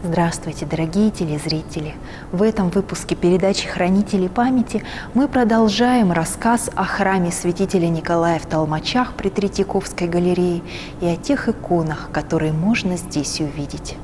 Здравствуйте, дорогие телезрители! В этом выпуске передачи «Хранители памяти» мы продолжаем рассказ о храме святителя Николая в Толмачах при Третьяковской галерее и о тех иконах, которые можно здесь увидеть.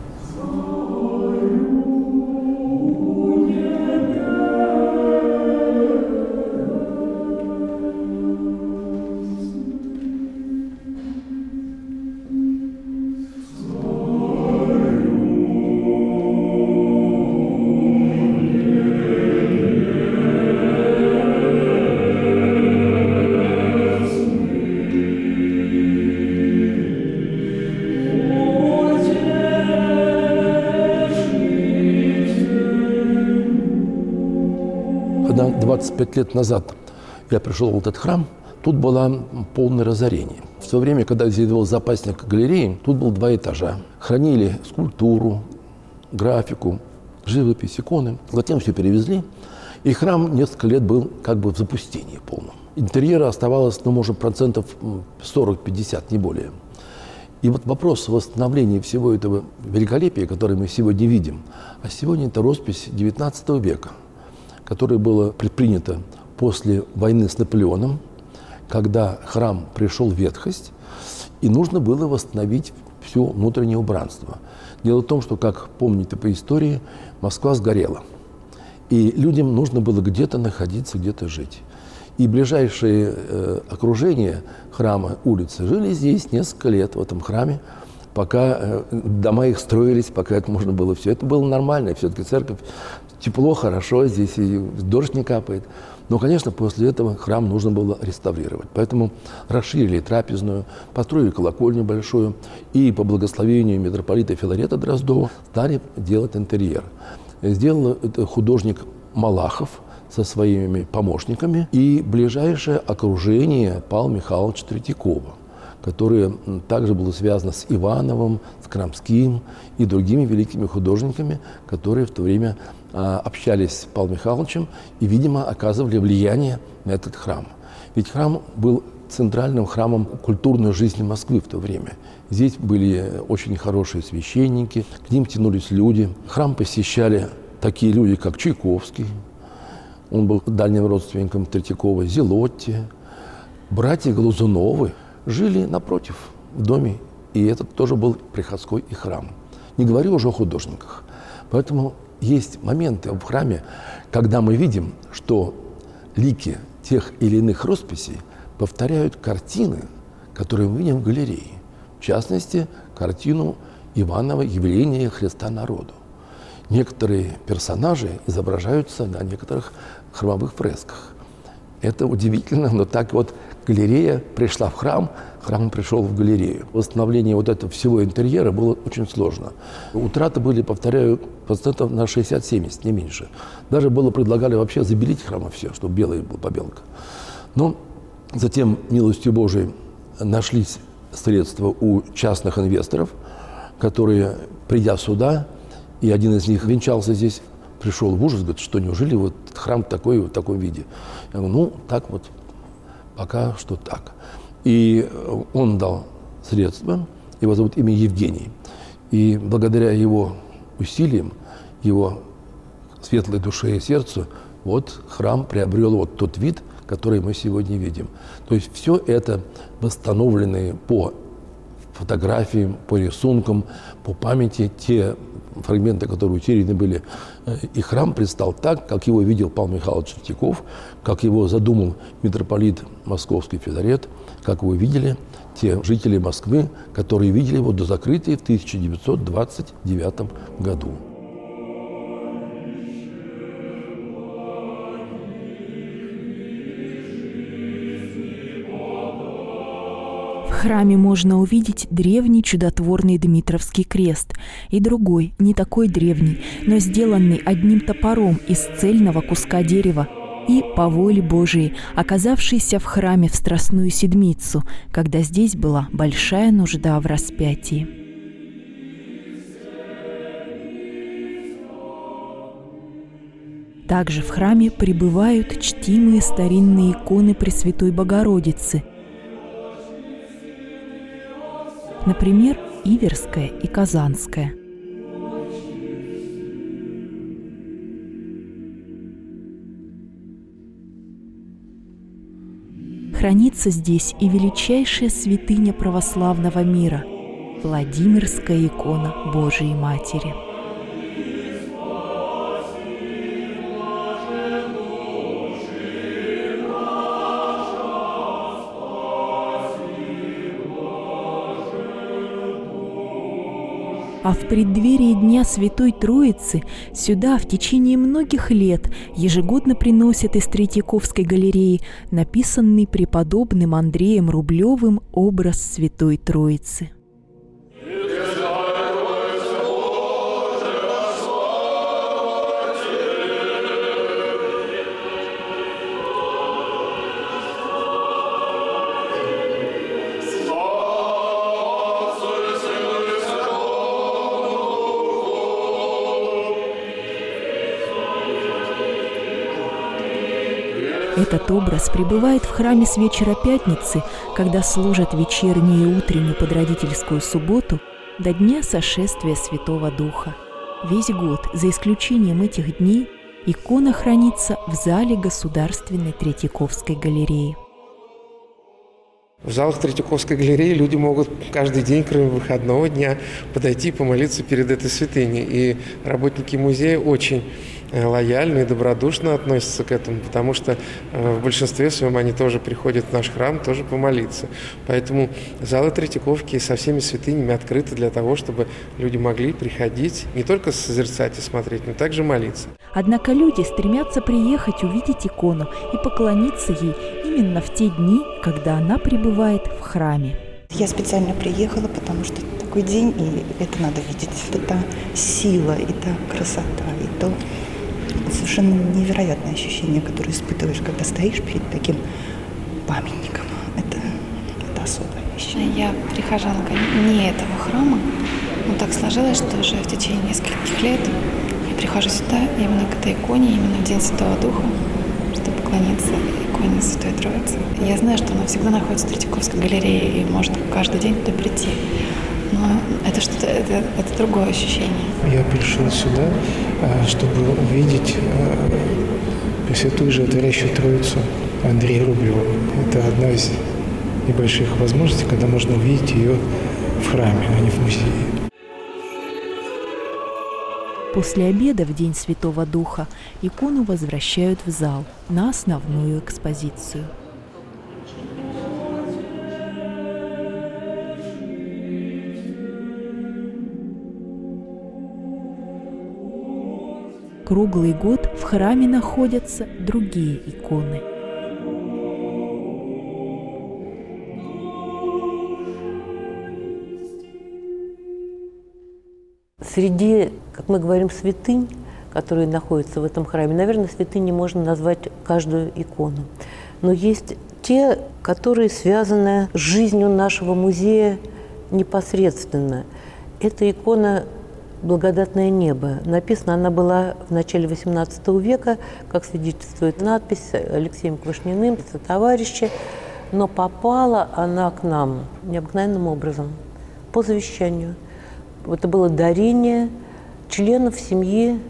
Когда 25 лет назад я пришел в этот храм, тут было полное разорение. В то время, когда здесь был запасник галереи, тут было 2 этажа. Хранили скульптуру, графику, живопись, иконы. Затем все перевезли, и храм несколько лет был как бы в запустении полном. Интерьера оставалось, может, процентов 40-50, не более. И вот вопрос восстановления всего этого великолепия, которое мы сегодня видим, а сегодня это роспись XIX века, которое было предпринято после войны с Наполеоном, когда храм пришел в ветхость, и нужно было восстановить все внутреннее убранство. Дело в том, что, как помните по истории, Москва сгорела, и людям нужно было где-то находиться, где-то жить. И ближайшее окружение храма, улицы, жили здесь несколько лет, в этом храме, пока дома их строились, пока это можно было все. Это было нормально, все-таки церковь, тепло, хорошо, здесь и дождь не капает. Но, конечно, после этого храм нужно было реставрировать. Поэтому расширили трапезную, построили колокольню большую, и по благословению митрополита Филарета Дроздова стали делать интерьер. Сделал это художник Малахов со своими помощниками и ближайшее окружение Павла Михайловича Третьякова, которое также было связано с Ивановым, с Крамским и другими великими художниками, которые в то время общались с Павлом Михайловичем и, видимо, оказывали влияние на этот храм. Ведь храм был центральным храмом культурной жизни Москвы в то время. Здесь были очень хорошие священники, к ним тянулись люди. Храм посещали такие люди, как Чайковский, он был дальним родственником Третьякова, Зелотти, братья Глазуновы жили напротив, в доме, и этот тоже был приходской и храм. Не говорю уже о художниках. Поэтому есть моменты в храме, когда мы видим, что лики тех или иных росписей повторяют картины, которые мы видим в галерее. В частности, картину Иванова «Явление Христа народу». Некоторые персонажи изображаются на некоторых храмовых фресках. Это удивительно, но так вот галерея пришла в храм, храм пришел в галерею. Восстановление вот этого всего интерьера было очень сложно. Утраты были, повторяю, процентов на 60-70, не меньше. Даже предлагали вообще забелить храм все, чтобы белая была побелка. Но затем, милостью Божией, нашлись средства у частных инвесторов, которые, придя сюда, и один из них венчался здесь, пришел в ужас, говорит, что неужели вот храм такой, в таком виде? Я говорю, ну, так вот, пока что так. И он дал средства, его зовут имя Евгений. И благодаря его усилиям, его светлой душе и сердцу, вот храм приобрел вот тот вид, который мы сегодня видим. То есть все это восстановленные по фотографиям, по рисункам, по памяти те фрагменты, которые утеряны были. И храм предстал так, как его видел Павел Михайлович Третьяков, как его задумал митрополит Московский Филарет, как его видели те жители Москвы, которые видели его до закрытия в 1929 году. В храме можно увидеть древний чудотворный Дмитровский крест и другой, не такой древний, но сделанный одним топором из цельного куска дерева и, по воле Божией, оказавшийся в храме в Страстную Седмицу, когда здесь была большая нужда в распятии. Также в храме пребывают чтимые старинные иконы Пресвятой Богородицы, например, Иверская и Казанская. хранится здесь и величайшая святыня православного мира – Владимирская икона Божией Матери. А в преддверии Дня Святой Троицы сюда в течение многих лет ежегодно приносят из Третьяковской галереи написанный преподобным Андреем Рублевым образ Святой Троицы. Этот образ пребывает в храме с вечера пятницы, когда служат вечернюю и утреннюю подродительскую субботу, до дня сошествия Святого Духа. Весь год, за исключением этих дней, икона хранится в зале Государственной Третьяковской галереи. В залах Третьяковской галереи люди могут каждый день, кроме выходного дня, подойти и помолиться перед этой святыней. И работники музея очень лояльно и добродушно относятся к этому, потому что в большинстве своем они тоже приходят в наш храм, тоже помолиться. Поэтому залы Третьяковки со всеми святынями открыты для того, чтобы люди могли приходить не только созерцать и смотреть, но также молиться. Однако люди стремятся приехать, увидеть икону и поклониться ей именно в те дни, когда она пребывает в храме. Я специально приехала, потому что такой день, и это надо видеть. Это сила, и та красота, и то совершенно невероятное ощущение, которое испытываешь, когда стоишь перед таким памятником. Это особое ощущение. Я прихожанка не этого храма, но так сложилось, что уже в течение нескольких лет я прихожу сюда именно к этой иконе, именно в День Святого Духа, чтобы поклониться иконе Святой Троицы. Я знаю, что она всегда находится в Третьяковской галерее, и может каждый день туда прийти. Но это что-то, это другое ощущение. Я пришел сюда, чтобы увидеть Пресвятую Животворящую Троицу Андрея Рублева. Это одна из небольших возможностей, когда можно увидеть ее в храме, а не в музее. После обеда в День Святого Духа икону возвращают в зал на основную экспозицию. Круглый год в храме находятся другие иконы. Среди, как мы говорим, святынь, которые находятся в этом храме, наверное, святыней можно назвать каждую икону. Но есть те, которые связаны с жизнью нашего музея непосредственно. Это икона «Благодатное небо». Написана она была в начале XVIII века, как свидетельствует надпись Алексеем Квашниным, сотоварищи, но попала она к нам необыкновенным образом, по завещанию. Это было дарение членов семьи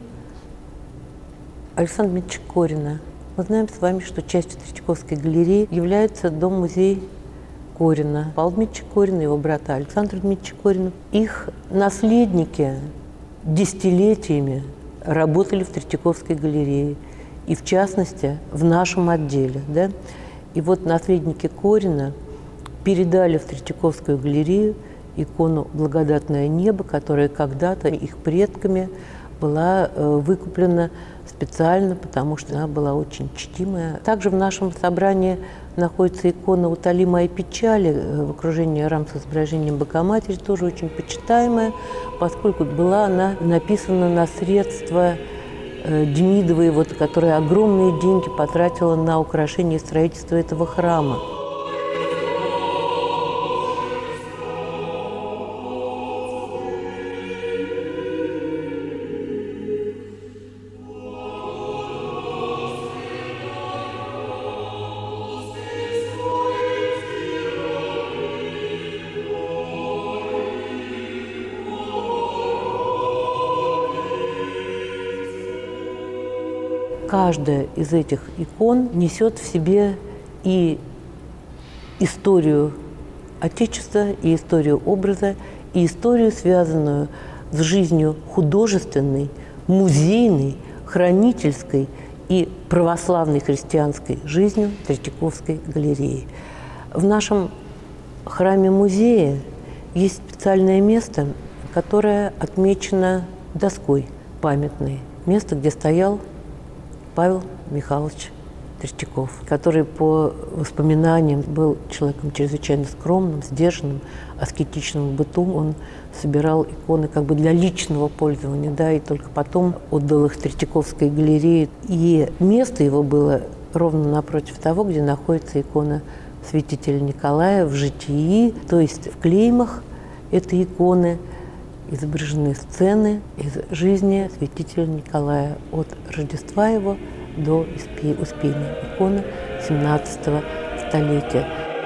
Александра Дмитриевича Корина. Мы знаем с вами, что частью Третьяковской галереи является дом-музей Корина. Павла Дмитриевича Корина, его брата Александра Дмитриевича Корина. Их наследники десятилетиями работали в Третьяковской галерее, и в частности в нашем отделе. Да? И вот наследники Корина передали в Третьяковскую галерею икону «Благодатное небо», которая когда-то их предками была выкуплена специально, потому что она была очень чтимая. Также в нашем собрании находится икона «Утоли мои печали» в окружении рам с изображением Богоматери, тоже очень почитаемая, поскольку была она написана на средства Демидовой, которая огромные деньги потратила на украшение и строительство этого храма. Каждая из этих икон несет в себе и историю Отечества, и историю образа, и историю, связанную с жизнью художественной, музейной, хранительской и православной христианской жизнью Третьяковской галереи. В нашем храме-музее есть специальное место, которое отмечено доской памятной. Место, где стоял Павел Михайлович Третьяков, который по воспоминаниям был человеком чрезвычайно скромным, сдержанным, аскетичным в быту. Он собирал иконы как бы для личного пользования, да, и только потом отдал их Третьяковской галерее. И место его было ровно напротив того, где находится икона святителя Николая в житии, то есть в клеймах этой иконы изображены сцены из жизни святителя Николая от Рождества его до Успения. Икона 17 столетия.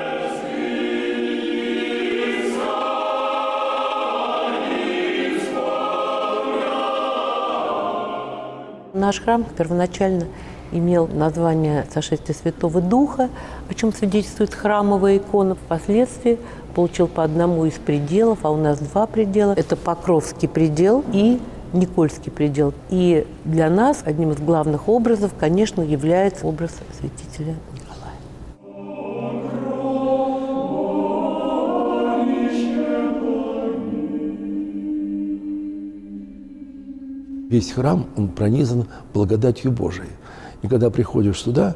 Наш храм первоначально имел название «Сошествие Святого Духа», о чем свидетельствует храмовая икона. Впоследствии получил по одному из пределов, а у нас два предела. Это Покровский предел и Никольский предел. И для нас одним из главных образов, конечно, является образ святителя Николая. Весь храм, он пронизан благодатью Божией. И когда приходишь сюда,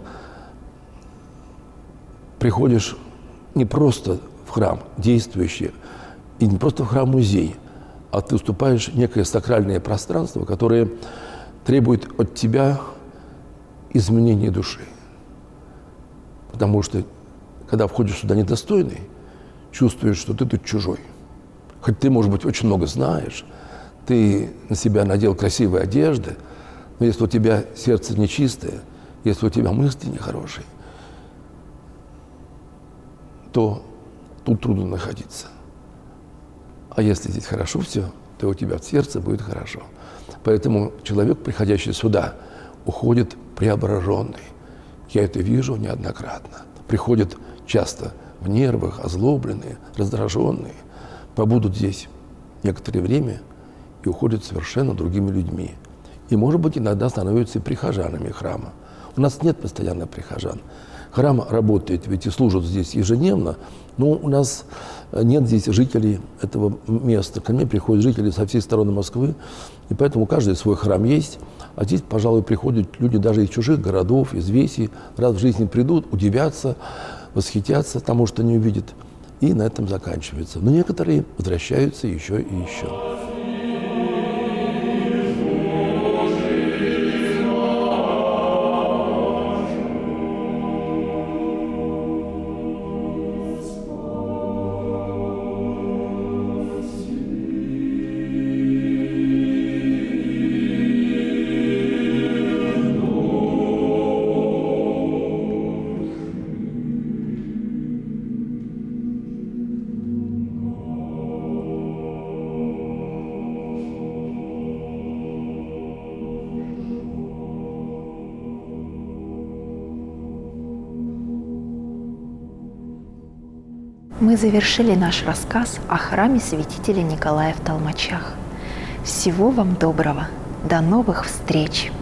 приходишь не просто в храм действующий, и не просто в храм-музей, а ты уступаешь в некое сакральное пространство, которое требует от тебя изменения души. Потому что, когда входишь сюда недостойный, чувствуешь, что ты тут чужой. Хоть ты, может быть, очень много знаешь, ты на себя надел красивые одежды, но если у тебя сердце нечистое, если у тебя мысли нехорошие, то тут трудно находиться. А если здесь хорошо все, то у тебя в сердце будет хорошо. Поэтому человек, приходящий сюда, уходит преображенный. Я это вижу неоднократно. Приходят часто в нервах, озлобленные, раздраженные, побудут здесь некоторое время и уходят совершенно другими людьми. И, может быть, иногда становятся и прихожанами храма. У нас нет постоянно прихожан. Храм работает, ведь и служат здесь ежедневно, но у нас нет здесь жителей этого места. Ко мне приходят жители со всей стороны Москвы, и поэтому каждый свой храм есть. А здесь, пожалуй, приходят люди даже из чужих городов, из весей, раз в жизни придут, удивятся, восхитятся тому, что они увидят, и на этом заканчивается. Но некоторые возвращаются еще и еще. Мы завершили наш рассказ о храме святителя Николая в Толмачах. Всего вам доброго. До новых встреч!